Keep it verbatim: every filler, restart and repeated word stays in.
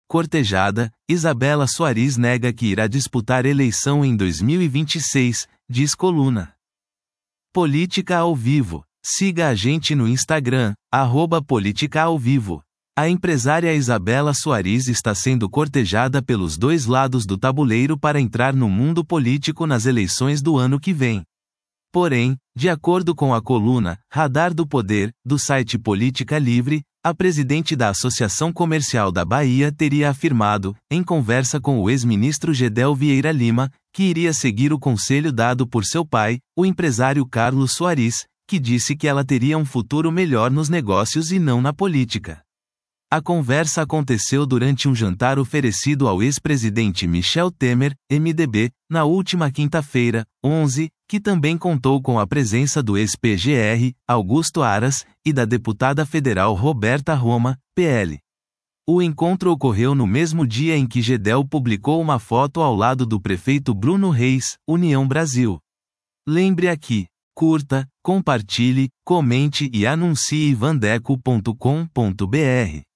Cortejada, Isabela Soares nega que irá disputar eleição em dois mil e vinte e seis, diz coluna. Política ao vivo. Siga a gente no Instagram, arroba Política ao Vivo. A empresária Isabela Soares está sendo cortejada pelos dois lados do tabuleiro para entrar no mundo político nas eleições do ano que vem. Porém, de acordo com a coluna Radar do Poder, do site Política Livre, a presidente da Associação Comercial da Bahia teria afirmado, em conversa com o ex-ministro Gedel Vieira Lima, que iria seguir o conselho dado por seu pai, o empresário Carlos Soares, que disse que ela teria um futuro melhor nos negócios e não na política. A conversa aconteceu durante um jantar oferecido ao ex-presidente Michel Temer, M D B, na última quinta-feira, onze, que também contou com a presença do ex-P G R, Augusto Aras, e da deputada federal Roberta Roma, P L. O encontro ocorreu no mesmo dia em que Gedel publicou uma foto ao lado do prefeito Bruno Reis, União Brasil. Lembre aqui, curta, compartilhe, comente e anuncie vandeco ponto com ponto br.